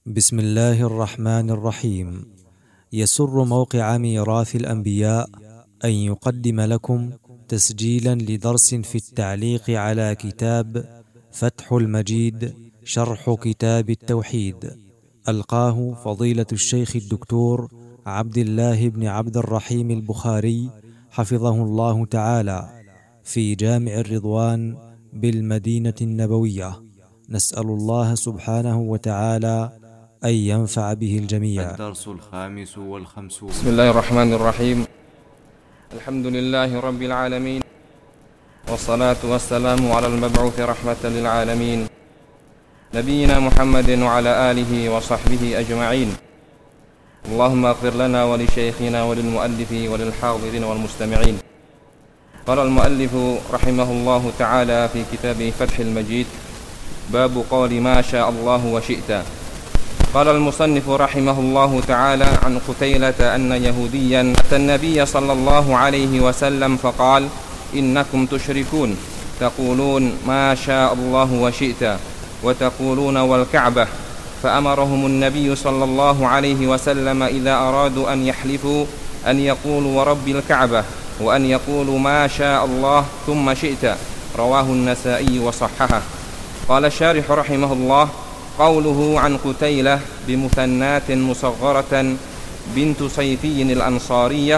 بسم الله الرحمن الرحيم. يسر موقع ميراث الأنبياء أن يقدم لكم تسجيلا لدرس في التعليق على كتاب فتح المجيد شرح كتاب التوحيد، ألقاه فضيلة الشيخ الدكتور عبد الله بن عبد الرحيم البخاري حفظه الله تعالى في جامع الرضوان بالمدينة النبوية. نسأل الله سبحانه وتعالى أن ينفع به الجميع. الدرس 55. بسم الله الرحمن الرحيم. الحمد لله رب العالمين، والصلاة والسلام على المبعوث رحمة للعالمين نبينا محمد وعلى آله وصحبه أجمعين. اللهم اغفر لنا ولشيخنا وللمؤلف وللحاضرين والمستمعين. قال المؤلف رحمه الله تعالى في كتابه فتح المجيد: باب قول ما شاء الله وشئت. قال المصنف رحمه الله تعالى عن قتيلة أن يهوديا أتى النبي صلى الله عليه وسلم فقال: إنكم تشركون، تقولون ما شاء الله وشئت، وتقولون والكعبة. فأمرهم النبي صلى الله عليه وسلم إذا أرادوا أن يحلفوا أن يقولوا ورب الكعبة، وأن يقولوا ما شاء الله ثم شئت. رواه النسائي وصححه. قال الشارح رحمه الله: قوله عن قتيلة بمثنات مصغرة بنت صيفي الأنصارية،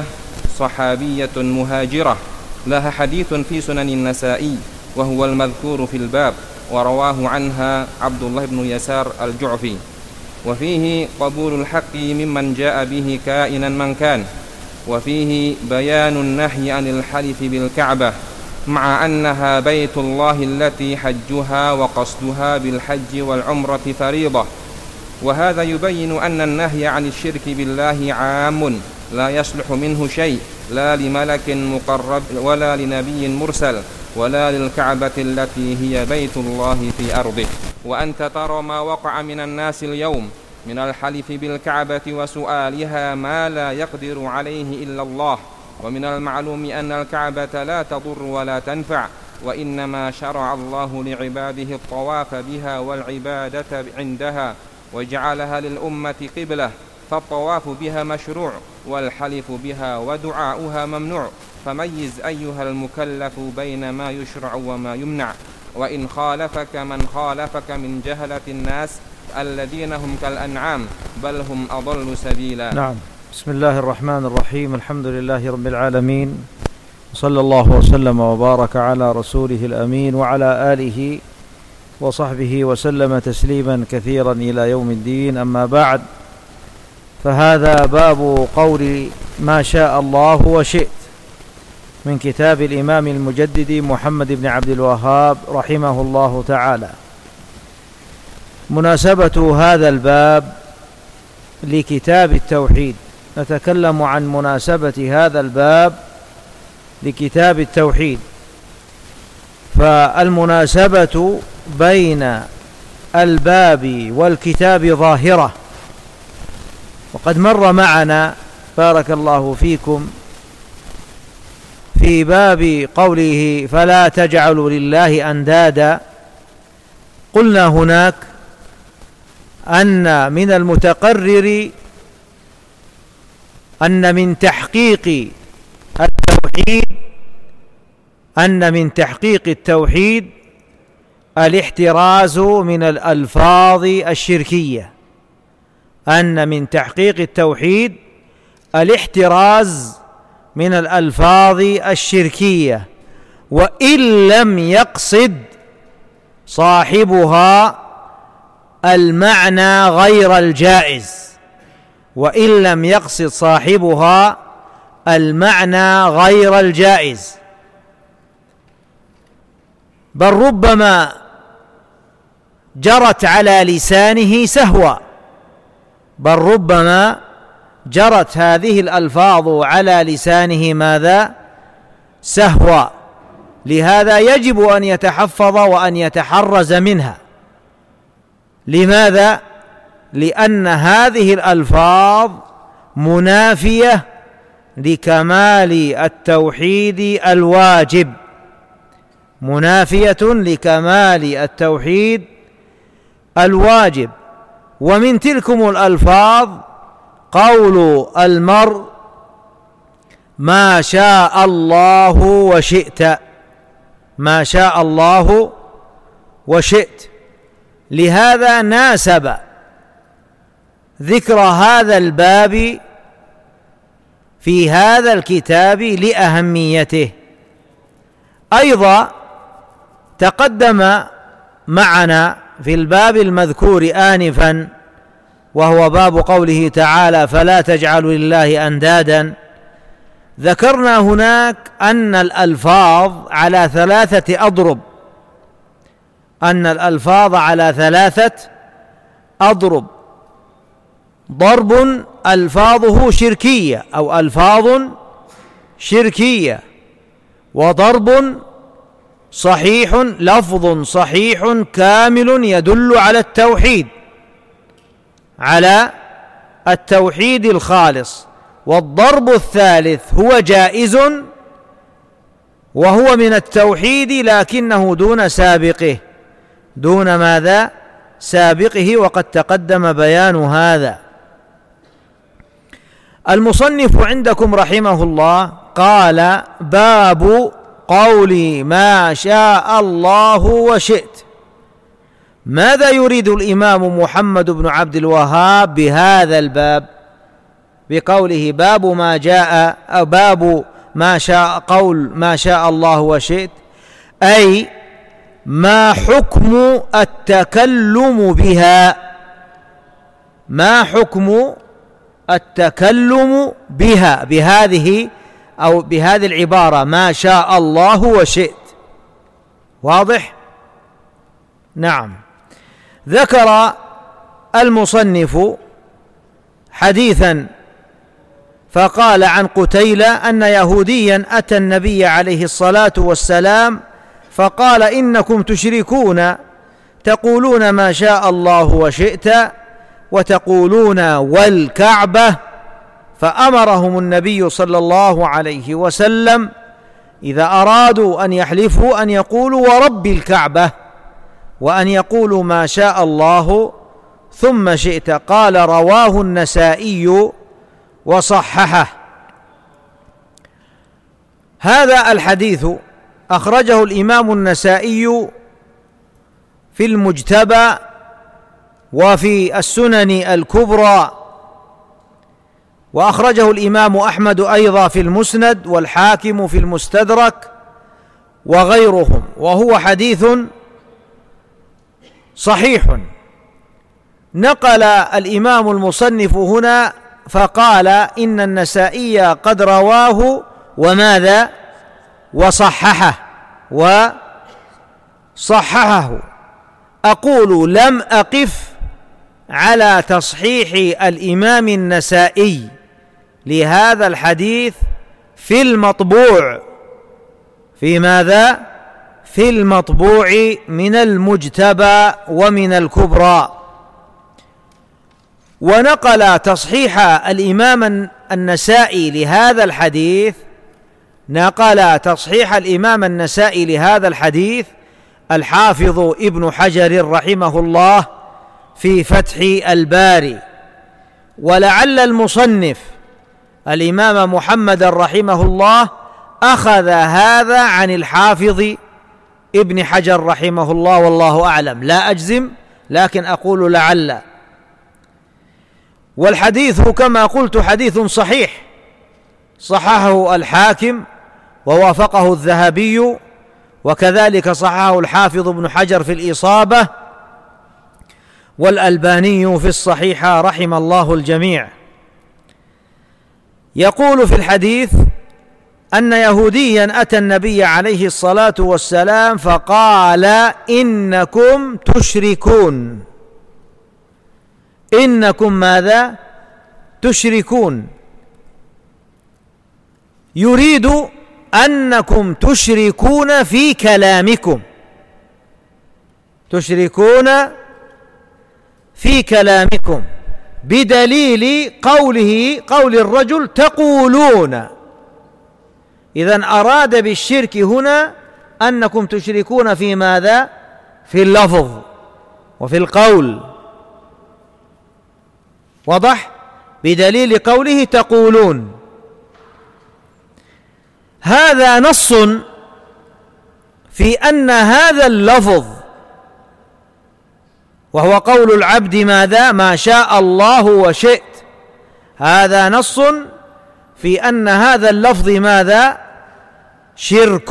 صحابية مهاجرة، لها حديث في سنن النسائي وهو المذكور في الباب، ورواه عنها عبد الله بن يسار الجعفي. وفيه قبول الحق ممن جاء به كائنا من كان، وفيه بيان النهي عن الحلف بالكعبة، مع أنها بيت الله التي حجها وقصدها بالحج والعمرة فريضة. وهذا يبين أن النهي عن الشرك بالله عام، لا يصلح منه شيء، لا لملك مقرب ولا لنبي مرسل ولا للكعبة التي هي بيت الله في أرضه. وأنت ترى ما وقع من الناس اليوم من الحلف بالكعبة وسؤالها ما لا يقدر عليه إلا الله. ومن المعلوم أن الكعبة لا تضر ولا تنفع، وإنما شرع الله لعباده الطواف بها والعبادة عندها، وجعلها للأمة قبلة، فالطواف بها مشروع، والحلف بها ودعاؤها ممنوع. فميز أيها المكلف بين ما يشرع وما يمنع، وإن خالفك من خالفك من جهلة الناس الذين هم كالأنعام بل هم أضل سبيلا. نعم. بسم الله الرحمن الرحيم. الحمد لله رب العالمين، صلى الله وسلم وبارك على رسوله الأمين وعلى آله وصحبه وسلم تسليما كثيرا إلى يوم الدين. أما بعد، فهذا باب قول ما شاء الله وشئت من كتاب الإمام المجدد محمد بن عبد الوهاب رحمه الله تعالى. مناسبة هذا الباب لكتاب التوحيد، نتكلم عن مناسبة هذا الباب لكتاب التوحيد. فالمناسبة بين الباب والكتاب ظاهرة، وقد مر معنا بارك الله فيكم في باب قوله فلا تجعلوا لله أندادا. قلنا هناك أن من المتقرر أن من تحقيق التوحيد الاحتراز من الألفاظ الشركية، أن من تحقيق التوحيد الاحتراز من الألفاظ الشركية، وإن لم يقصد صاحبها المعنى غير الجائز، وإن لم يقصد صاحبها المعنى غير الجائز، بل ربما جرت على لسانه سهوا، بل ربما جرت هذه الألفاظ على لسانه ماذا؟ سهوا. لهذا يجب أن يتحفظ وأن يتحرز منها. لماذا؟ لأن هذه الألفاظ منافية لكمال التوحيد الواجب، منافية لكمال التوحيد الواجب. ومن تلكم الألفاظ قول المرء ما شاء الله وشئت، ما شاء الله وشئت. لهذا ناسب ذكر هذا الباب في هذا الكتاب لأهميته. أيضا تقدم معنا في الباب المذكور آنفا وهو باب قوله تعالى فلا تجعلوا لله أندادا، ذكرنا هناك أن الألفاظ على ثلاثة أضرب، أن الألفاظ على ثلاثة أضرب: ضرب ألفاظه شركية أو ألفاظ شركية، وضرب صحيح لفظ صحيح كامل يدل على التوحيد، على التوحيد الخالص. والضرب الثالث هو جائز وهو من التوحيد لكنه دون سابقه، دون ماذا؟ سابقه، وقد تقدم بيان هذا. المصنف عندكم رحمه الله قال باب قولي ما شاء الله وشئت. ماذا يريد الإمام محمد بن عبد الوهاب بهذا الباب بقوله باب ما جاء أو باب ما شاء قول ما شاء الله وشئت؟ أي ما حكم التكلم بها، ما حكم التكلم بها بهذه أو بهذه العبارة ما شاء الله وشئت. واضح؟ نعم. ذكر المصنف حديثا فقال عن قتيلة أن يهوديا أتى النبي عليه الصلاة والسلام فقال إنكم تشركون تقولون ما شاء الله وشئت وتقولون والكعبة، فأمرهم النبي صلى الله عليه وسلم إذا أرادوا أن يحلفوا أن يقولوا ورب الكعبة، وأن يقولوا ما شاء الله ثم شئت. قال رواه النسائي وصححه. هذا الحديث أخرجه الإمام النسائي في المجتبى وفي السنن الكبرى، وأخرجه الإمام أحمد أيضا في المسند والحاكم في المستدرك وغيرهم، وهو حديث صحيح. نقل الإمام المصنف هنا فقال إن النسائي قد رواه وماذا؟ وصححه أقول لم أقف على تصحيح الإمام النسائي لهذا الحديث في المطبوع، في ماذا؟ في المطبوع من المجتبى ومن الكبرى. ونقل تصحيح الإمام النسائي لهذا الحديث، نقل تصحيح الإمام النسائي لهذا الحديث الحافظ ابن حجر رحمه الله في فتح الباري. ولعل المصنف الإمام محمد رحمه الله أخذ هذا عن الحافظ ابن حجر رحمه الله، والله أعلم، لا أجزم لكن أقول لعل. والحديث كما قلت حديث صحيح، صححه الحاكم ووافقه الذهبي، وكذلك صححه الحافظ ابن حجر في الإصابة والألباني في الصحيحة رحم الله الجميع. يقول في الحديث أن يهوديا أتى النبي عليه الصلاة والسلام فقال إنكم تشركون. إنكم ماذا؟ تشركون. يريد أنكم تشركون في كلامكم، تشركون في كلامكم بدليل قول الرجل تقولون. إذن أراد بالشرك هنا أنكم تشركون في ماذا؟ في اللفظ وفي القول. واضح؟ بدليل قوله تقولون. هذا نص في أن هذا اللفظ، وهو قول العبد ماذا؟ ما شاء الله وشئت، هذا نص في أن هذا اللفظ ماذا؟ شرك،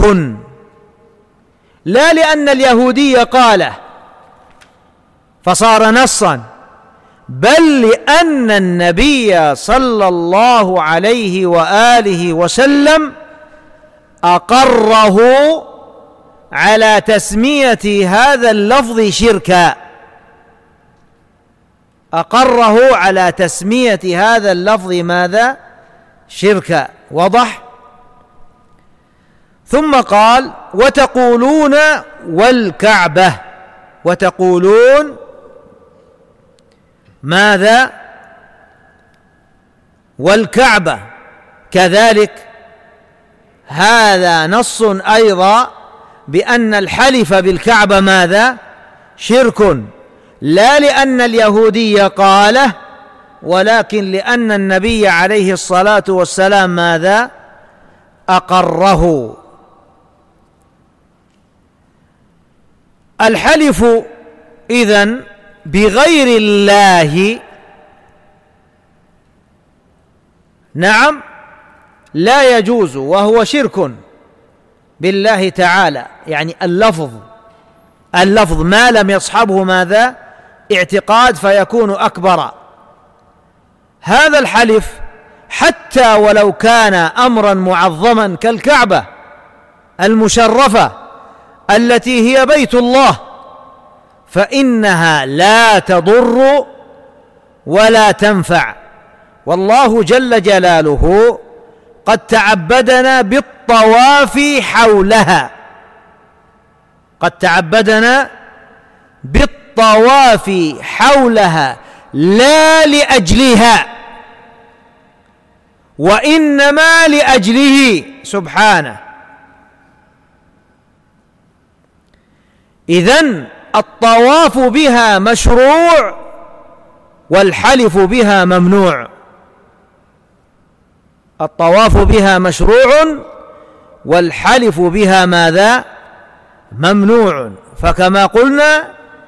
لا لأن اليهودي قاله فصار نصا، بل لأن النبي صلى الله عليه وآله وسلم أقره على تسمية هذا اللفظ شركا، أقره على تسمية هذا اللفظ ماذا؟ شركا. واضح؟ ثم قال وتقولون والكعبة، وتقولون ماذا؟ والكعبة كذلك. هذا نص أيضا بأن الحلف بالكعبة ماذا؟ شرك، لا لأن اليهودي قاله، ولكن لأن النبي عليه الصلاة والسلام ماذا؟ أقره. الحلف إذن بغير الله نعم لا يجوز، وهو شرك بالله تعالى. يعني اللفظ ما لم يصحبه ماذا؟ اعتقاد، فيكون أكبر. هذا الحلف حتى ولو كان أمرا معظما كالكعبة المشرفة التي هي بيت الله، فإنها لا تضر ولا تنفع. والله جل جلاله قد تعبدنا بالطواف حولها، قد تعبدنا بالطواف حولها لا لأجلها، وإنما لأجله سبحانه. إذن الطواف بها مشروع والحلف بها ممنوع. الطواف بها مشروع والحلف بها ماذا؟ ممنوع. فكما قلنا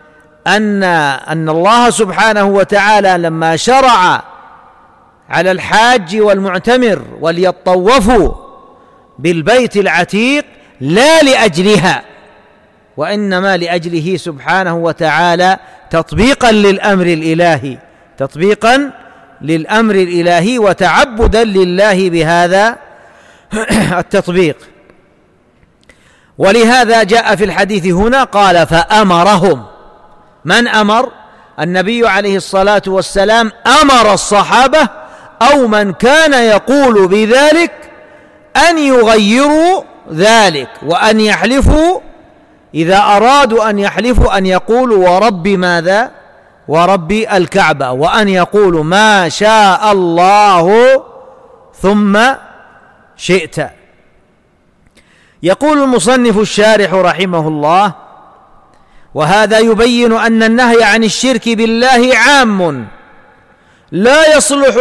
أن الله سبحانه وتعالى لما شرع على الحاج والمعتمر وليطوفوا بالبيت العتيق لا لأجلها، وإنما لأجله سبحانه وتعالى، تطبيقا للأمر الإلهي، تطبيقا للأمر الإلهي وتعبدا لله بهذا التطبيق. ولهذا جاء في الحديث هنا قال فأمرهم. من أمر؟ النبي عليه الصلاة والسلام أمر الصحابة أو من كان يقول بذلك أن يغيروا ذلك، وأن يحلفوا إذا أرادوا أن يحلفوا أن يقولوا ورب ماذا؟ ورب الكعبة، وأن يقولوا ما شاء الله ثم شئت. يقول المصنف الشارح رحمه الله: وهذا يبين أن النهي عن الشرك بالله عام لا يصلح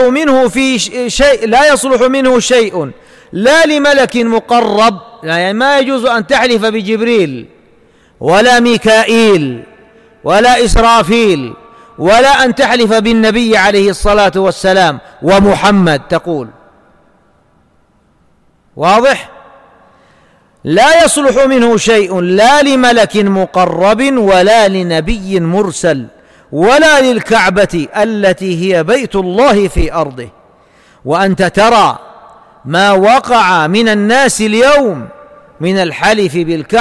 منه شيء لا لملك مقرب، يعني ما يجوز أن تحلف بجبريل ولا ميكائيل ولا إسرافيل، ولا أن تحلف بالنبي عليه الصلاة والسلام ومحمد تقول. واضح؟ لا يصلح منه شيء لا لملك مقرب ولا لنبي مرسل ولا للكعبة التي هي بيت الله في أرضه. وأنت ترى ما وقع من الناس اليوم من الحلف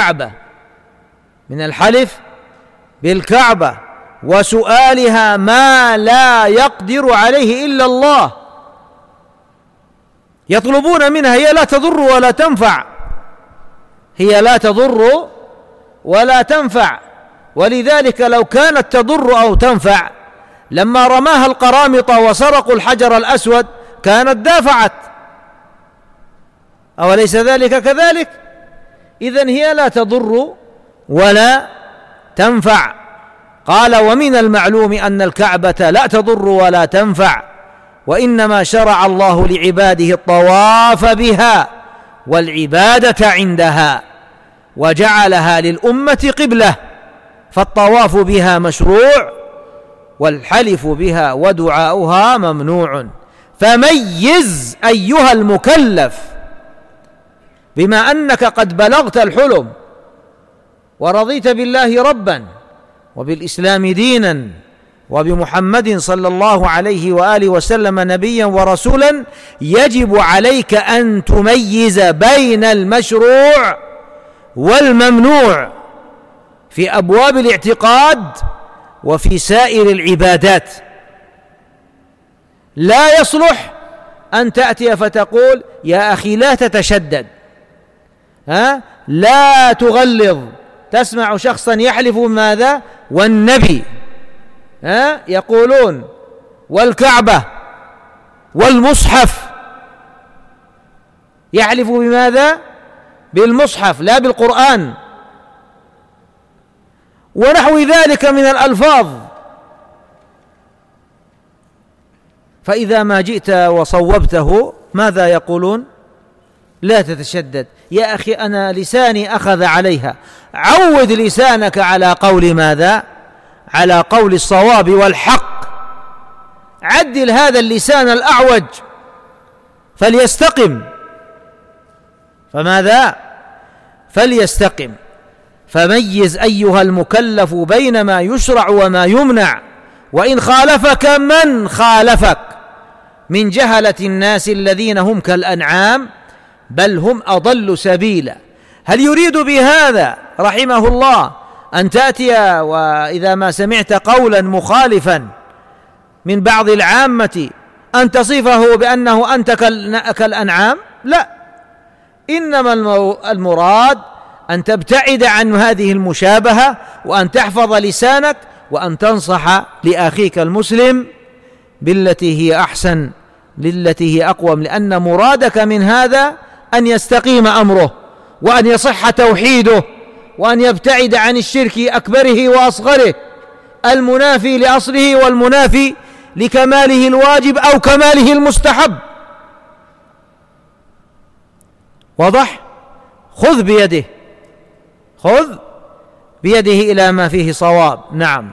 بالكعبة وسؤالها ما لا يقدر عليه إلا الله، يطلبون منها، هي لا تضر ولا تنفع، هي لا تضر ولا تنفع. ولذلك لو كانت تضر أو تنفع لما رماها القرامطة وسرقوا الحجر الأسود كانت دافعت، أوليس ذلك كذلك؟ إذن هي لا تضر ولا تنفع. قال: ومن المعلوم أن الكعبة لا تضر ولا تنفع، وإنما شرع الله لعباده الطواف بها والعبادة عندها، وجعلها للأمة قبلة، فالطواف بها مشروع والحلف بها ودعاؤها ممنوع. فميز أيها المكلف، بما أنك قد بلغت الحلم ورضيت بالله ربا وبالإسلام دينا وبمحمد صلى الله عليه وآله وسلم نبيا ورسولا، يجب عليك أن تميز بين المشروع والممنوع في أبواب الاعتقاد وفي سائر العبادات. لا يصلح أن تأتي فتقول: يا أخي لا تتشدد، لا تغلظ. تسمع شخصا يحلف ماذا؟ والنبي، يقولون والكعبة والمصحف. يحلف بماذا؟ بالمصحف لا بالقرآن، ونحو ذلك من الألفاظ. فإذا ما جئت وصوبته ماذا يقولون؟ لا تتشدد. يا أخي أنا لساني أخذ عليها. عود لسانك على قول ماذا؟ على قول الصواب والحق. عدل هذا اللسان الأعوج فليستقم. فماذا؟ فليستقم. فميز أيها المكلف بين ما يشرع وما يمنع، وإن خالفك من خالفك من جهلة الناس الذين هم كالأنعام بل هم أضل سبيلا. هل يريد بهذا رحمه الله أن تأتي وإذا ما سمعت قولا مخالفا من بعض العامة أن تصفه بأنه أنت كالأنعام؟ لا، إنما المراد أن تبتعد عن هذه المشابهة، وأن تحفظ لسانك، وأن تنصح لأخيك المسلم بالتي هي أحسن، للتي هي أقوم، لأن مرادك من هذا أن يستقيم أمره، وأن يصح توحيده، وأن يبتعد عن الشرك أكبره وأصغره، المنافي لأصله والمنافي لكماله الواجب أو كماله المستحب. واضح؟ خذ بيده، خذ بيده إلى ما فيه صواب. نعم.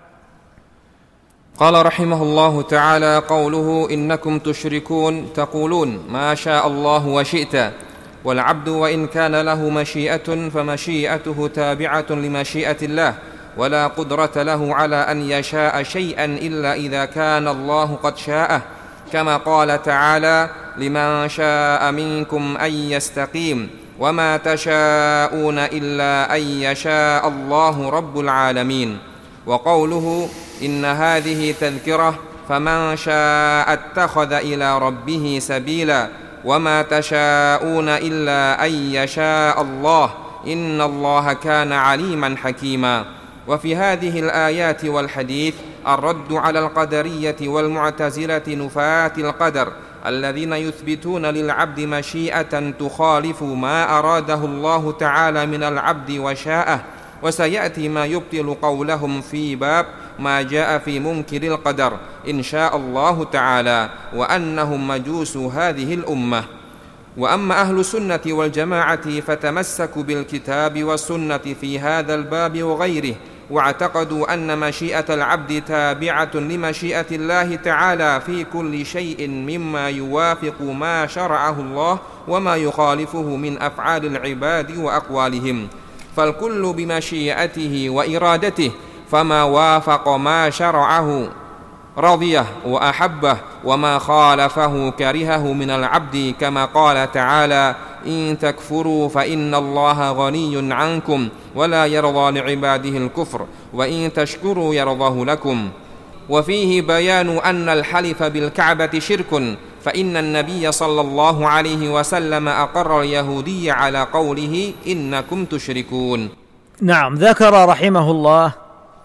قال رحمه الله تعالى: قوله: إنكم تشركون تقولون ما شاء الله وشئت. والعبد وإن كان له مشيئة فمشيئته تابعة لمشيئة الله، ولا قدرة له على أن يشاء شيئا إلا إذا كان الله قد شاءه، كما قال تعالى: لمن شاء منكم أن يستقيم، وما تشاءون إلا أن يشاء الله رب العالمين. وقوله: إن هذه تذكرة فمن شاء اتخذ إلى ربه سبيلا، وما تشاءون إلا أن يشاء الله، إن الله كان عليما حكيما. وفي هذه الآيات والحديث الرد على القدرية والمعتزلة نفاة القدر الذين يثبتون للعبد مشيئة تخالف ما أراده الله تعالى من العبد وشاءه. وسيأتي ما يبطل قولهم في باب ما جاء في منكر القدر إن شاء الله تعالى، وأنهم مجوس هذه الأمة. وأما أهل السنة والجماعة فتمسكوا بالكتاب والسنة في هذا الباب وغيره، واعتقدوا أن مشيئة العبد تابعة لمشيئة الله تعالى في كل شيء مما يوافق ما شرعه الله وما يخالفه من أفعال العباد وأقوالهم، فالكل بمشيئته وإرادته، فما وافق ما شرعه رضيه وأحبه، وما خالفه كرهه من العبد، كما قال تعالى: إن تكفروا فإن الله غني عنكم ولا يرضى لعباده الكفر، وإن تشكروا يرضه لكم. وفيه بيان أن الحلف بالكعبة شرك، فإن النبي صلى الله عليه وسلم أقر اليهودي على قوله: إنكم تشركون. نعم. ذكر رحمه الله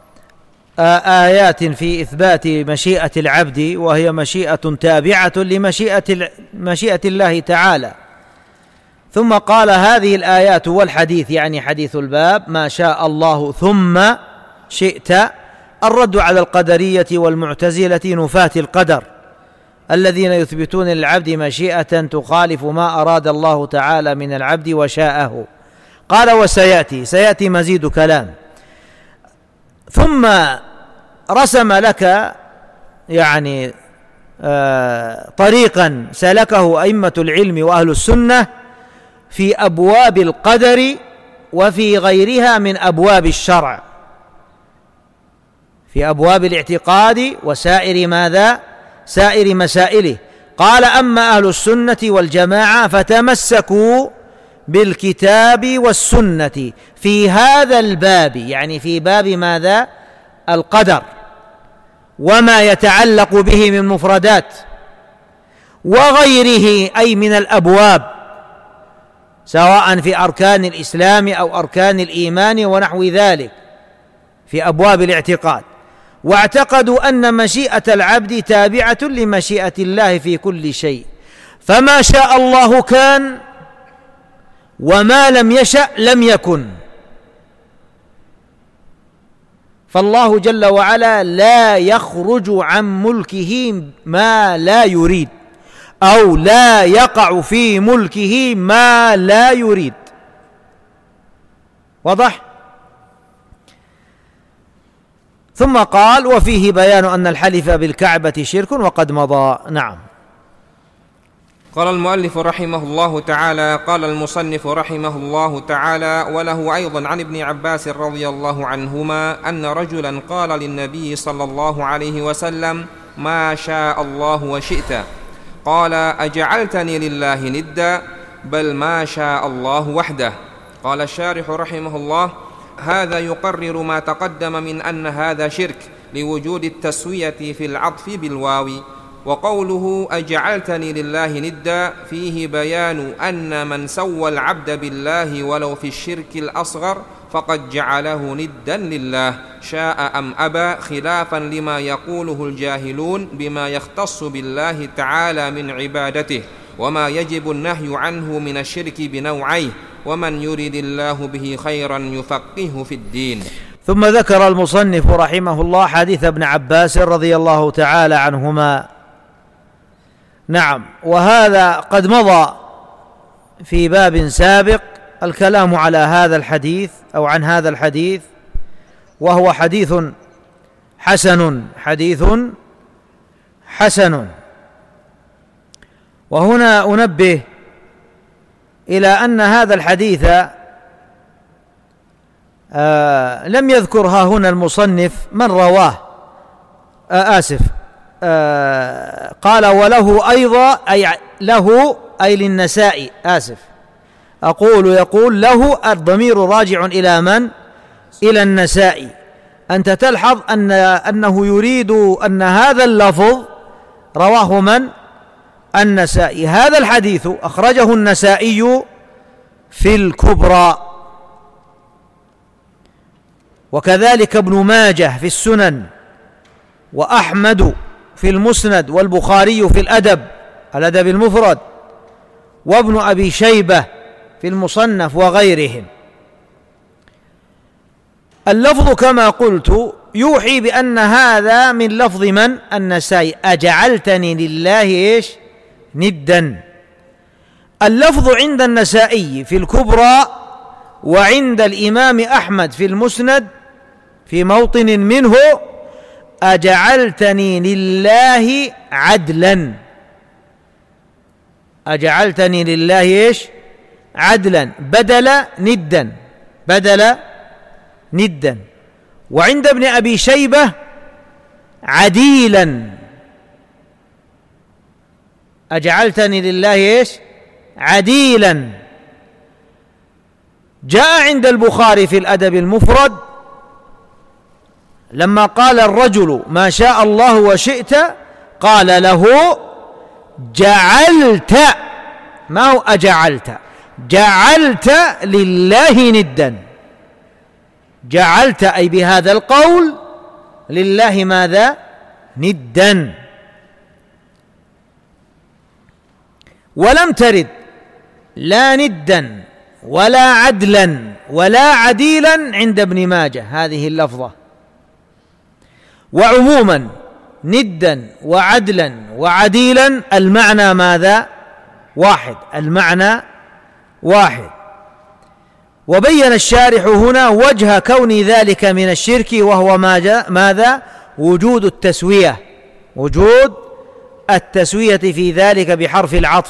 آيات في إثبات مشيئة العبد، وهي مشيئة تابعة لمشيئة الله تعالى، ثم قال: هذه الآيات والحديث، يعني حديث الباب، ما شاء الله ثم شئت، الرد على القدرية والمعتزلة نفاة القدر الذين يثبتون للعبد مشيئة تخالف ما أراد الله تعالى من العبد وشاءه. قال سيأتي مزيد كلام. ثم رسم لك يعني طريقا سلكه أئمة العلم وأهل السنة في أبواب القدر وفي غيرها من أبواب الشرع، في أبواب الاعتقاد سائر مسائله. قال: أما أهل السنة والجماعة فتمسكوا بالكتاب والسنة في هذا الباب، يعني في باب ماذا؟ القدر وما يتعلق به من مفردات، وغيره أي من الأبواب، سواء في أركان الإسلام أو أركان الإيمان ونحو ذلك، في أبواب الاعتقاد. واعتقدوا أن مشيئة العبد تابعة لمشيئة الله في كل شيء، فما شاء الله كان وما لم يشأ لم يكن. فالله جل وعلا لا يخرج عن ملكه ما لا يريد، أو لا يقع في ملكه ما لا يريد. واضح؟ ثم قال: وفيه بيان أن الحلف بالكعبة شرك وقد مضى. نعم. قال المؤلف رحمه الله تعالى: قال المصنف رحمه الله تعالى: وله أيضا عن ابن عباس رضي الله عنهما أن رجلا قال للنبي صلى الله عليه وسلم: ما شاء الله وشئت. قال: أجعلتني لله ندا؟ بل ما شاء الله وحده. قال الشارح رحمه الله: هذا يقرر ما تقدم من أن هذا شرك لوجود التسوية في العطف بالواو. وقوله أجعلتني لله ندا فيه بيان أن من سوى العبد بالله ولو في الشرك الأصغر فقد جعله ندا لله شاء أم أبى، خلافا لما يقوله الجاهلون بما يختص بالله تعالى من عبادته، وما يجب النهي عنه من الشرك بنوعيه: ومن يرد الله به خيرا يفقهه في الدين. ثم ذكر المصنف رحمه الله حديث ابن عباس رضي الله تعالى عنهما. نعم. وهذا قد مضى في باب سابق الكلام على هذا الحديث أو عن هذا الحديث، وهو حديث حسن. وهنا أنبه إلى أن هذا الحديث لم يذكرها هنا المصنف من رواه، قال وله أيضا، أي له أي للنسائي، يقول له، الضمير راجع إلى من؟ إلى النسائي. أنت تلحظ أنه يريد أن هذا اللفظ رواه من؟ النسائي. هذا الحديث أخرجه النسائي في الكبرى، وكذلك ابن ماجه في السنن، وأحمد في المسند، والبخاري في الأدب المفرد، وابن أبي شيبة في المصنف وغيرهم. اللفظ كما قلت يوحي بأن هذا من لفظ من؟ النسائي: أجعلتني لله ندا. اللفظ عند النسائي في الكبرى وعند الإمام أحمد في المسند في موطن منه: أجعلتني لله عدلا. أجعلتني لله عدلا، بدل ندا. وعند ابن أبي شيبة عديلا. أجعلتني لله عديلا. جاء عند البخاري في الأدب المفرد لما قال الرجل ما شاء الله وشئت، قال له: جعلت، ما هو أجعلت، جعلت لله ندا. جعلت أي بهذا القول لله ماذا؟ ندا. ولم ترد لا ندا ولا عدلا ولا عديلا عند ابن ماجه هذه اللفظة. وعموما ندا وعدلا وعديلا المعنى ماذا؟ واحد، المعنى واحد. وبين الشارح هنا وجه كون ذلك من الشرك، وهو ماذا؟ وجود التسوية، وجود التسوية في ذلك بحرف العطف.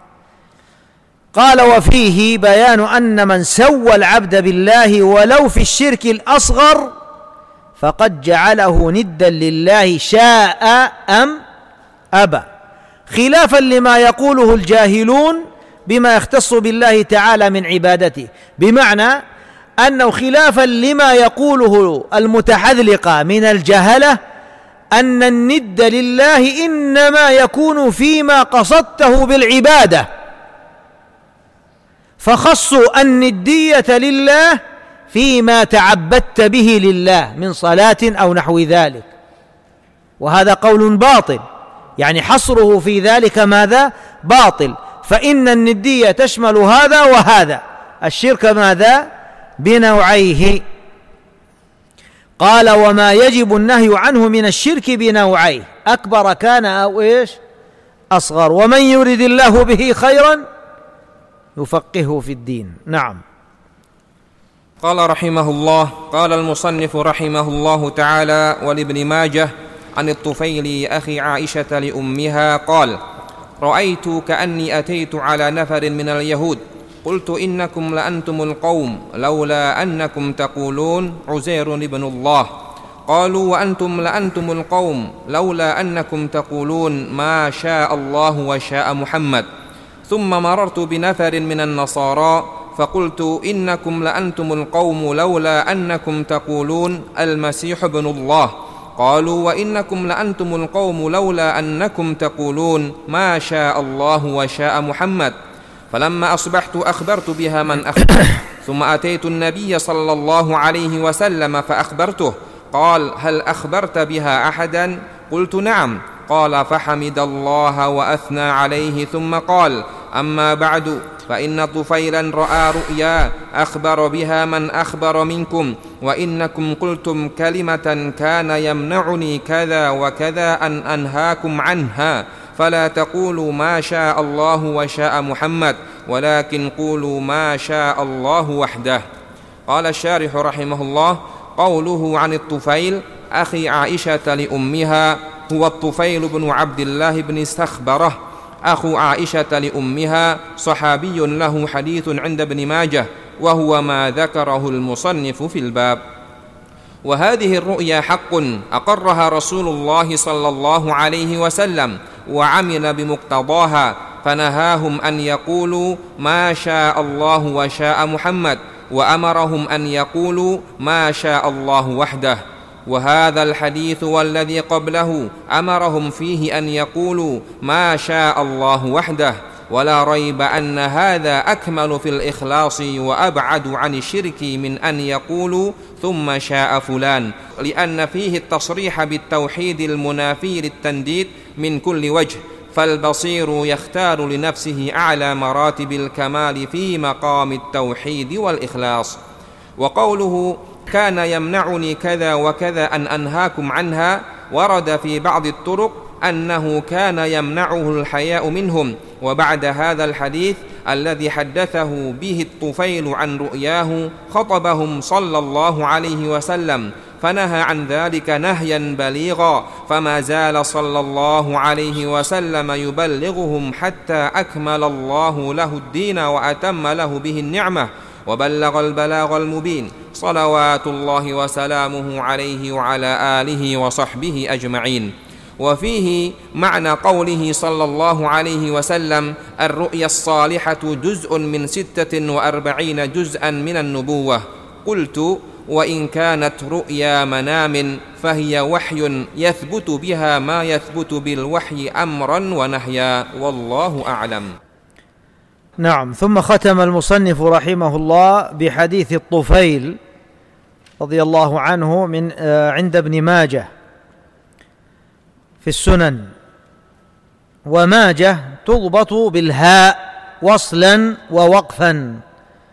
قال: وفيه بيان أن من سوى العبد بالله ولو في الشرك الأصغر فقد جعله ندا لله شاء أم أبى، خلافا لما يقوله الجاهلون بما يختص بالله تعالى من عبادته، بمعنى أنه خلافا لما يقوله المتحذلقة من الجهلة أن الند لله إنما يكون فيما قصدته بالعبادة، فخصوا الندية لله فيما تعبدت به لله من صلاة أو نحو ذلك، وهذا قول باطل، يعني حصره في ذلك ماذا؟ باطل، فإن الندية تشمل هذا وهذا، الشرك ماذا؟ بنوعيه. قال: وما يجب النهي عنه من الشرك بنوعيه، أكبر كان أو إيش؟ أصغر. ومن يرد الله به خيرا يفقهه في الدين. نعم. قال رحمه الله: قال المصنف رحمه الله تعالى: ولابن ماجه عن الطفيل أخي عائشة لأمها قال: رأيت كأني أتيت على نفر من اليهود، قلت: إنكم لأنتم القوم لولا أنكم تقولون عزير ابن الله. قالوا: وأنتم لأنتم القوم لولا أنكم تقولون ما شاء الله وشاء محمد. ثم مررت بنفر من النصارى فقلت: إنكم لأنتم القوم لولا أنكم تقولون المسيح ابن الله. قالوا: وإنكم لأنتم القوم لولا أنكم تقولون ما شاء الله وشاء محمد. فلما أصبحت أخبرت بها من أخبر، ثم أتيت النبي صلى الله عليه وسلم فأخبرته. قال: هل أخبرت بها أحدا؟ قلت: نعم. قال: فحمد الله وأثنى عليه، ثم قال: أما بعد، فإن طفيلا رأى رؤيا أخبر بها من أخبر منكم، وإنكم قلتم كلمة كان يمنعني كذا وكذا أن أنهاكم عنها، فلا تقولوا ما شاء الله وشاء محمد، ولكن قولوا ما شاء الله وحده. قال الشارح رحمه الله: قوله عن الطفيل أخي عائشة لأمها هو الطفيل بن عبد الله بن استخبرة أخو عائشة لأمها، صحابي له حديث عند ابن ماجه، وهو ما ذكره المصنف في الباب. وهذه الرؤيا حق أقرها رسول الله صلى الله عليه وسلم وعمل بمقتضاها، فنهاهم أن يقولوا ما شاء الله وشاء محمد، وأمرهم أن يقولوا ما شاء الله وحده. وهذا الحديث والذي قبله أمرهم فيه أن يقولوا ما شاء الله وحده، ولا ريب أن هذا أكمل في الإخلاص وأبعد عن الشرك من أن يقولوا ثم شاء فلان، لأن فيه التصريح بالتوحيد المنافي للتنديد من كل وجه، فالبصير يختار لنفسه أعلى مراتب الكمال في مقام التوحيد والإخلاص. وقوله كان يمنعني كذا وكذا أن أنهاكم عنها ورد في بعض الطرق أنه كان يمنعه الحياء منهم. وبعد هذا الحديث الذي حدثه به الطفيل عن رؤياه خطبهم صلى الله عليه وسلم فنهى عن ذلك نهيا بليغا، فما زال صلى الله عليه وسلم يبلغهم حتى أكمل الله له الدين وأتم له به النعمة وبلغ البلاغ المبين، صلوات الله وسلامه عليه وعلى آله وصحبه أجمعين. وفيه معنى قوله صلى الله عليه وسلم: الرؤيا الصالحة جزء من 46 جزءا من النبوة. قلت: وإن كانت رؤيا منام فهي وحي يثبت بها ما يثبت بالوحي أمرا ونهيا، والله أعلم. نعم. ثم ختم المصنف رحمه الله بحديث الطفيل رضي الله عنه من عند ابن ماجه في السنن، وماجه تضبط بالهاء وصلا ووقفا،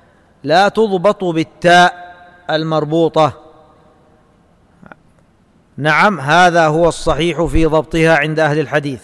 لا تضبط بالتاء المربوطة. نعم، هذا هو الصحيح في ضبطها عند أهل الحديث.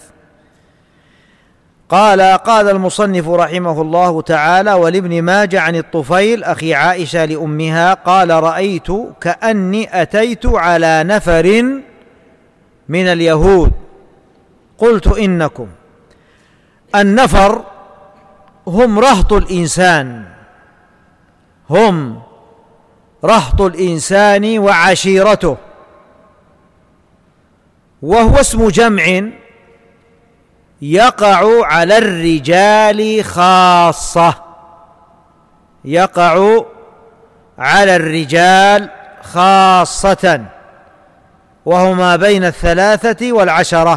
قال المصنف رحمه الله تعالى: ولابن ماجه عن الطفيل أخي عائشة لأمها قال: رأيت كأني أتيت على نفر من اليهود قلت إنكم. النفر هم رهط الإنسان، هم رهط الإنسان وعشيرته، وهو اسم جمع يقع على الرجال خاصة، يقع على الرجال خاصة، وهو ما بين 3 و10.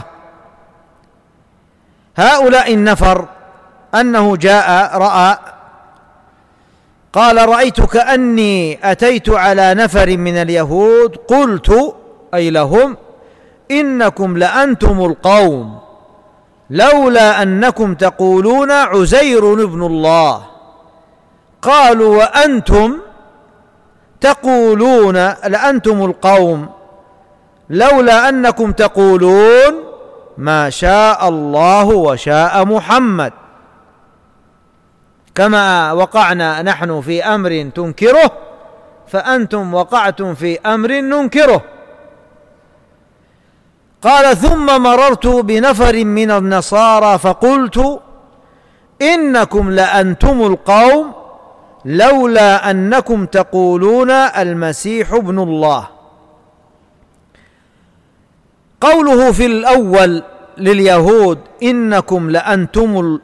هؤلاء النفر أنه جاء رأى، قال: رأيت كأني أتيت على نفر من اليهود قلت، أي لهم: إنكم لأنتم القوم لولا أنكم تقولون عزير ابن الله. قالوا: وأنتم تقولون لأنتم القوم لولا أنكم تقولون ما شاء الله وشاء محمد. كما وقعنا نحن في أمر تنكره فأنتم وقعتم في أمر ننكره. قال: ثم مررت بنفر من النصارى فقلت: إنكم لأنتم القوم لولا أنكم تقولون المسيح ابن الله. قوله في الأول لليهود: إنكم لأنتم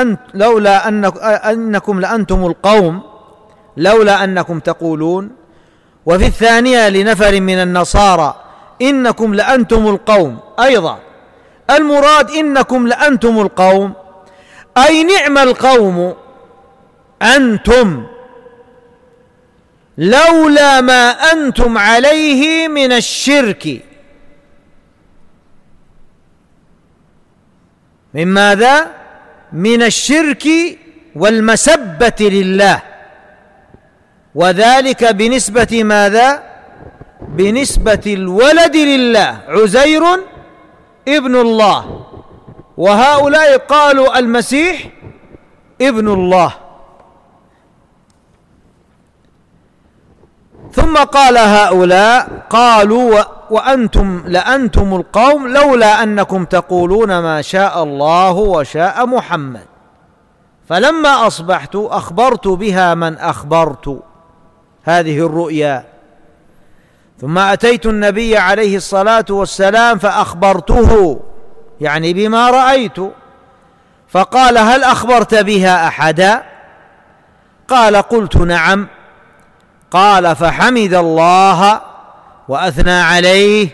القوم لولا أنكم تقولون، وفي الثانية لنفر من النصارى: إنكم لأنتم القوم أيضا. المراد إنكم لأنتم القوم، أي نعم القوم أنتم لولا ما أنتم عليه من الشرك. من ماذا؟ من الشرك والمسبة لله، وذلك بنسبة ماذا؟ بنسبة الولد لله، عزير ابن الله، وهؤلاء قالوا المسيح ابن الله. ثم قال هؤلاء قالوا: وأنتم لأنتم القوم لولا أنكم تقولون ما شاء الله وشاء محمد. فلما أصبحت أخبرت بها من أخبرت هذه الرؤيا، ثم أتيت النبي عليه الصلاة والسلام فأخبرته، يعني بما رأيت، فقال: هل أخبرت بها أحدا؟ قال: قلت نعم. قال: فحمد الله وأثنى عليه.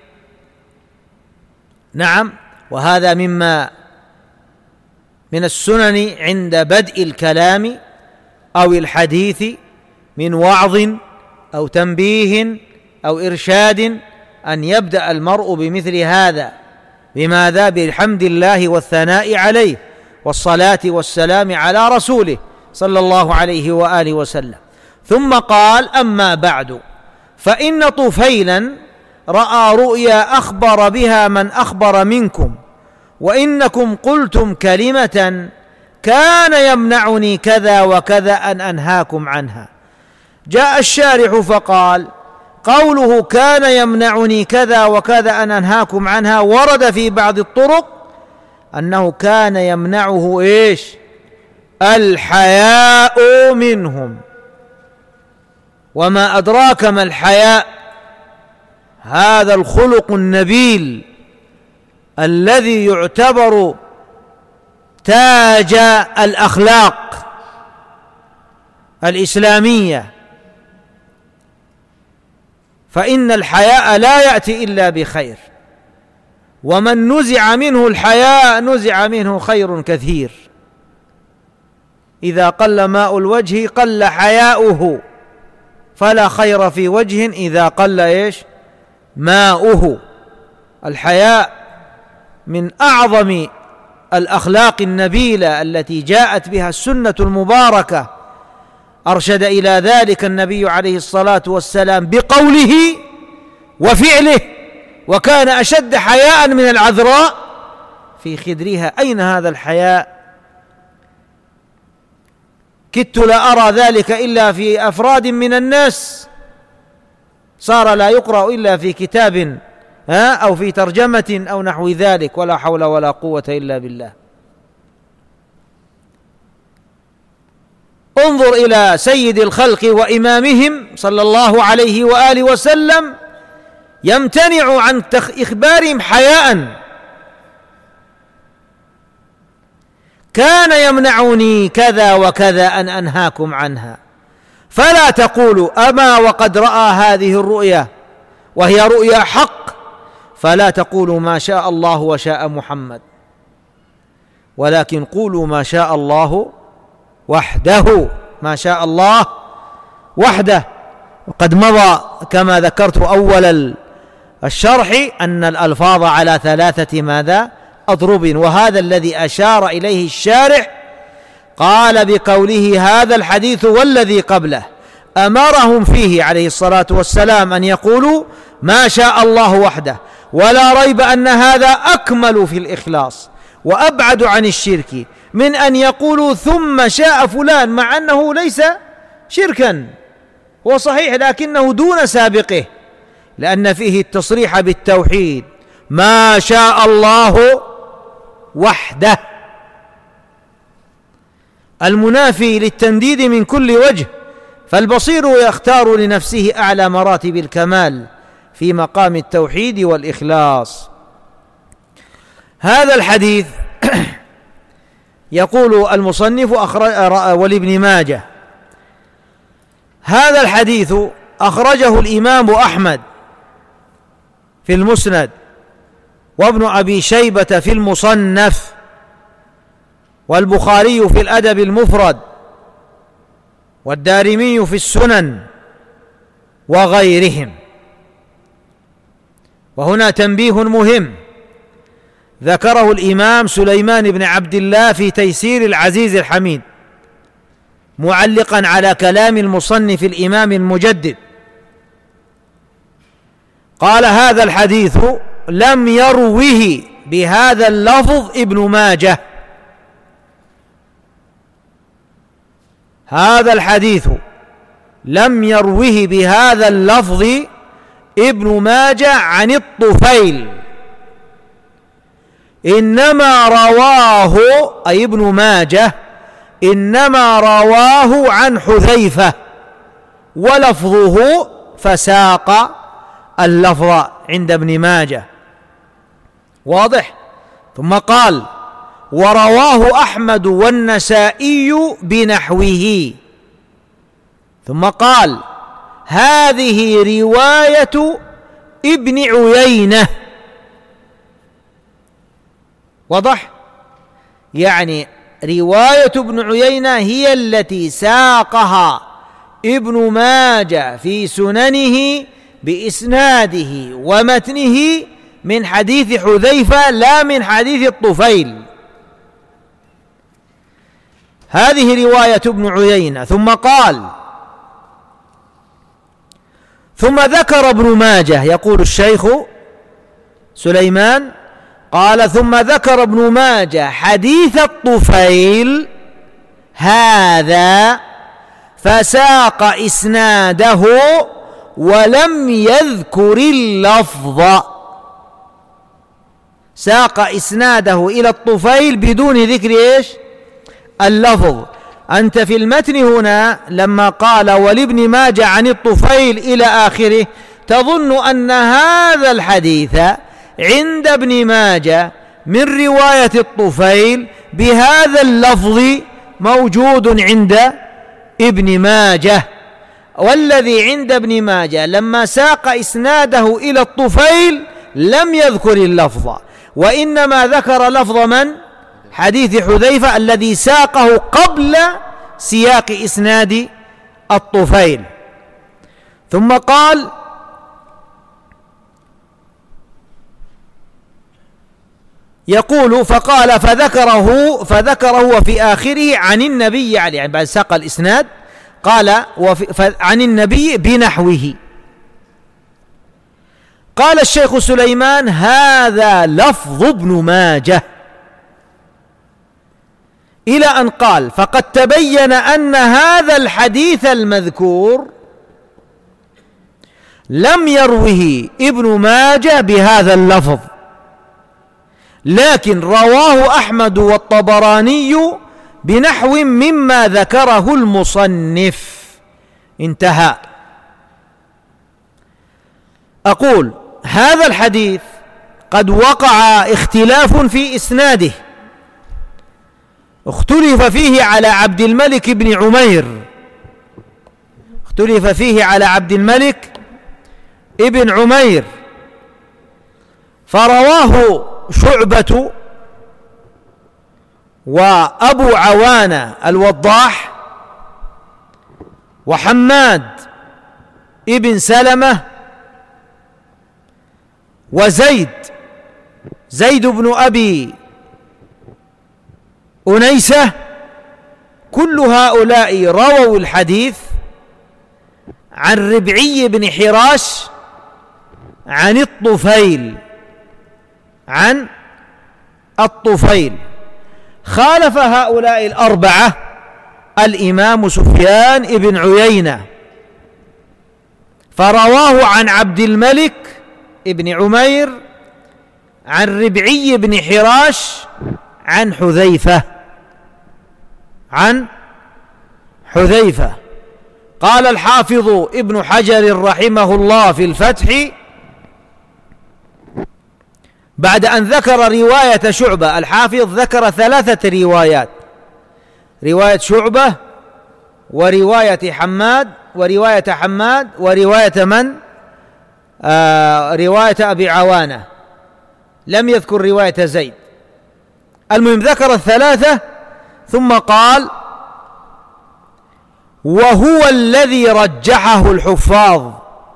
نعم، وهذا مما من السنن عند بدء الكلام أو الحديث من وعظ أو تنبيه أو إرشاد أن يبدأ المرء بمثل هذا. بماذا؟ بحمد الله والثناء عليه والصلاة والسلام على رسوله صلى الله عليه وآله وسلم. ثم قال: أما بعد، فإن طفيلا رأى رؤيا أخبر بها من أخبر منكم، وإنكم قلتم كلمة كان يمنعني كذا وكذا أن أنهاكم عنها. جاء الشارح فقال: قوله كان يمنعني كذا وكذا أن أنهاكم عنها ورد في بعض الطرق أنه كان يمنعه إيش؟ الحياء منهم. وما أدراك ما الحياء؟ هذا الخلق النبيل الذي يعتبر تاج الأخلاق الإسلامية، فإن الحياء لا يأتي إلا بخير، ومن نزع منه الحياء نزع منه خير كثير. إذا قل ماء الوجه قل حياؤه، فلا خير في وجه إذا قل إيش؟ ماؤه. الحياء من أعظم الأخلاق النبيلة التي جاءت بها السنة المباركة، أرشد إلى ذلك النبي عليه الصلاة والسلام بقوله وفعله وكان أشد حياء من العذراء في خدرها. أين هذا الحياء؟ كدت لا أرى ذلك إلا في أفراد من الناس، صار لا يقرأ إلا في كتاب أو في ترجمة أو نحو ذلك، ولا حول ولا قوة إلا بالله. انظر إلى سيد الخلق وإمامهم صلى الله عليه وآله وسلم يمتنع عن إخبارهم حياء. كان يمنعني كذا وكذا أن أنهاكم عنها، فلا تقولوا أما وقد رأى هذه الرؤيا وهي رؤيا حق، فلا تقولوا ما شاء الله وشاء محمد، ولكن قولوا ما شاء الله وحده، ما شاء الله وحده. وقد مضى كما ذكرت أول الشرح أن الألفاظ على 3 أضرب، وهذا الذي أشار إليه الشارح. قال بقوله هذا الحديث والذي قبله أمرهم فيه عليه الصلاة والسلام أن يقولوا ما شاء الله وحده، ولا ريب أن هذا أكمل في الإخلاص وأبعد عن الشرك من أن يقولوا ثم شاء فلان، مع أنه ليس شركا، هو صحيح لكنه دون سابقه، لأن فيه التصريح بالتوحيد ما شاء الله وحده، المنافي للتنديد من كل وجه. فالبصير يختار لنفسه أعلى مراتب الكمال في مقام التوحيد والإخلاص. هذا الحديث يقول المصنف ولابن ماجه، هذا الحديث أخرجه الإمام أحمد في المسند، وابن أبي شيبة في المصنف، والبخاري في الأدب المفرد، والدارمي في السنن وغيرهم. وهنا تنبيه مهم ذكره الإمام سليمان بن عبد الله في تيسير العزيز الحميد معلقا على كلام المصنف الإمام المجدد. قال هذا الحديث لم يروه بهذا اللفظ ابن ماجه، هذا الحديث لم يروه بهذا اللفظ ابن ماجه عن الطفيل، إنما رواه أي ابن ماجه إنما رواه عن حذيفة ولفظه، فساق اللفظ عند ابن ماجه، واضح. ثم قال ورواه أحمد والنسائي بنحوه، ثم قال هذه رواية ابن عيينة، واضح، يعني رواية ابن عيينة هي التي ساقها ابن ماجه في سننه بإسناده ومتنه من حديث حذيفة لا من حديث الطفيل، هذه رواية ابن عيينة. ثم قال ثم ذكر ابن ماجه، يقول الشيخ سليمان قال ثم ذكر ابن ماجه حديث الطفيل هذا فساق إسناده ولم يذكر اللفظ، ساق إسناده إلى الطفيل بدون ذكر إيش؟ اللفظ. أنت في المتن هنا لما قال ولابن ماجه عن الطفيل إلى آخره تظن أن هذا الحديث عند ابن ماجه من رواية الطفيل بهذا اللفظ موجود عند ابن ماجه، والذي عند ابن ماجه لما ساق إسناده إلى الطفيل لم يذكر اللفظ، وإنما ذكر لفظ من؟ حديث حذيفة الذي ساقه قبل سياق إسناد الطفيل. ثم قال يقول فقال فذكره وفي آخره عن النبي، يعني بعد ساق الإسناد قال عن النبي بنحوه. قال الشيخ سليمان: هذا لفظ ابن ماجه، إلى أن قال: فقد تبين أن هذا الحديث المذكور لم يروه ابن ماجه بهذا اللفظ، لكن رواه أحمد والطبراني بنحو مما ذكره المصنف. انتهى. أقول: هذا الحديث قد وقع اختلاف في إسناده، اختلف فيه على عبد الملك بن عمير، اختلف فيه على عبد الملك ابن عمير، فرواه شعبة وأبو عوانة الوضاح وحماد ابن سلمة وزيد بن أبي أنيسة، كل هؤلاء رووا الحديث عن ربعي بن حراش عن الطفيل. خالف هؤلاء الأربعة الإمام سفيان بن عيينة، فرواه عن عبد الملك ابن عمير عن ربعي بن حراش عن حذيفة. قال الحافظ ابن حجر رحمه الله في الفتح بعد أن ذكر رواية شعبة، الحافظ ذكر 3 روايات: رواية شعبة ورواية حماد ورواية من؟ رواية أبي عوانة، لم يذكر رواية زيد. المهم ذكر 3 ثم قال: وهو الذي رجحه الحفاظ،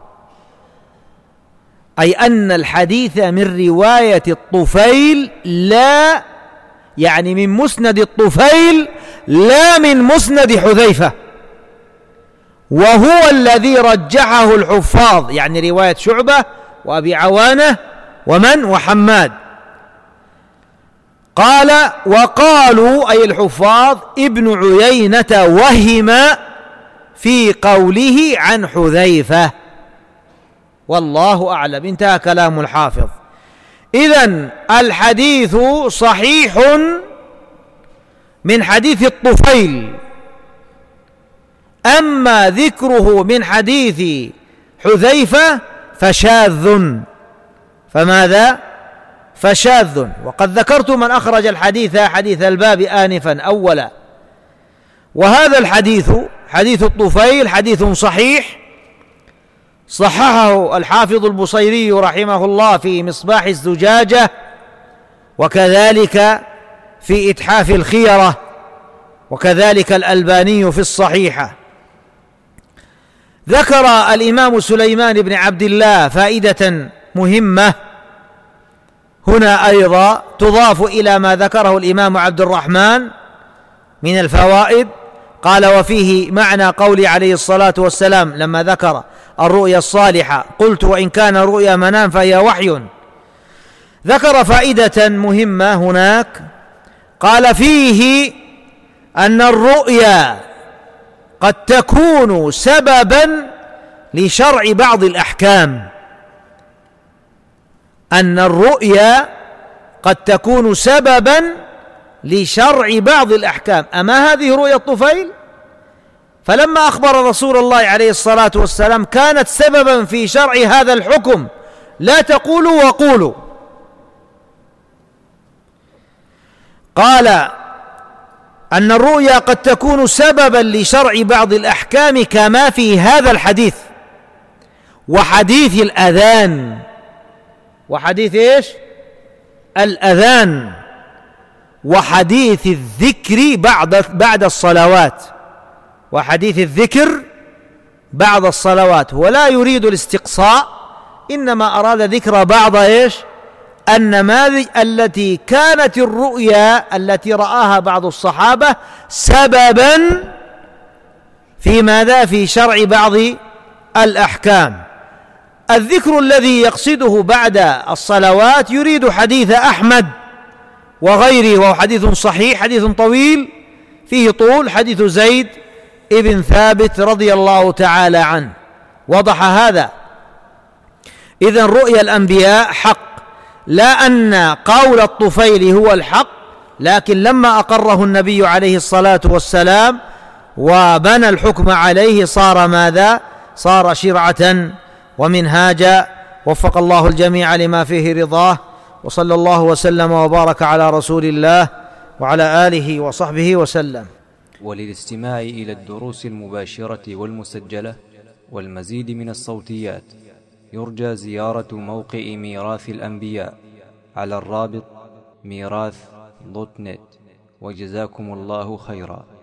أي أن الحديث من رواية الطفيل، لا يعني من مسند الطفيل لا من مسند حذيفة، وهو الذي رجحه الحفاظ، يعني رواية شعبة وأبي عوانة وحماد. قال: وقالوا أي الحفاظ ابن عيينة وهم في قوله عن حذيفة، والله أعلم. انتهى كلام الحافظ. إذن الحديث صحيح من حديث الطفيل، أما ذكره من حديث حذيفة فشاذ. فماذا؟ فشاذ. وقد ذكرت من أخرج الحديث، حديث الباب آنفا أولا. وهذا الحديث حديث الطفيل حديث صحيح، صححه الحافظ البصيري رحمه الله في مصباح الزجاجة، وكذلك في إتحاف الخيرة، وكذلك الألباني في الصحيحة. ذكر الإمام سليمان بن عبد الله فائدة مهمة هنا أيضا تضاف إلى ما ذكره الإمام عبد الرحمن من الفوائد. قال: وفيه معنى قول عليه الصلاة والسلام لما ذكر الرؤيا الصالحة: قلت وإن كان رؤيا منام فهي وحي. ذكر فائدة مهمة هناك، قال: فيه أن الرؤيا قد تكون سببا لشرع بعض الأحكام، أن الرؤيا قد تكون سببا لشرع بعض الأحكام. أما هذه رؤيا الطفيل، فلما أخبر رسول الله عليه الصلاة والسلام كانت سببا في شرع هذا الحكم، لا تقولوا وقولوا. قال: أن الرؤيا قد تكون سببا لشرع بعض الأحكام كما في هذا الحديث، وحديث الأذان، وحديث إيش؟ الأذان، وحديث الذكر بعد الصلوات، وحديث الذكر بعد الصلوات. ولا يريد الاستقصاء، إنما أراد ذكر بعض إيش؟ النماذج التي كانت الرؤيا التي رآها بعض الصحابة سببا في ماذا؟ في شرع بعض الأحكام. الذكر الذي يقصده بعد الصلوات يريد حديث أحمد وغيره، وهو حديث صحيح، حديث طويل فيه طول، حديث زيد ابن ثابت رضي الله تعالى عنه. وضح هذا؟ إذن رؤيا الأنبياء حق، لا أن قول الطفيل هو الحق، لكن لما أقره النبي عليه الصلاة والسلام وبنى الحكم عليه صار ماذا؟ صار شرعة ومنهاجا. وفق الله الجميع لما فيه رضاه، وصلى الله وسلم وبارك على رسول الله وعلى آله وصحبه وسلم. وللاستماع إلى الدروس المباشرة والمسجلة والمزيد من الصوتيات يرجى زيارة موقع ميراث الأنبياء على الرابط ميراث.net. وجزاكم الله خيرا.